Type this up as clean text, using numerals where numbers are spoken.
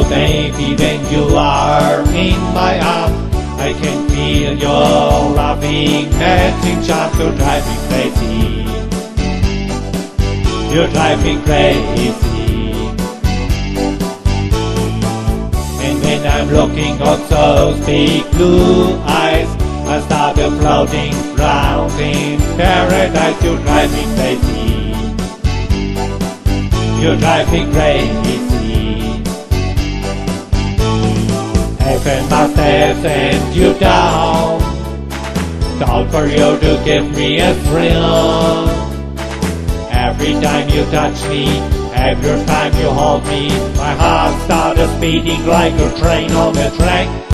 baby, when you are in my arms, I can feel your loving magic charm. You drive me crazy. You drive me crazy. And when I'm looking at those big blue eyes, I started floating round in paradise. You drive me crazy. You drive me crazy. Heaven must have sent you down for you to give me a thrill. Every time you touch me, every time you hold me, my heart started beating like a train on the track.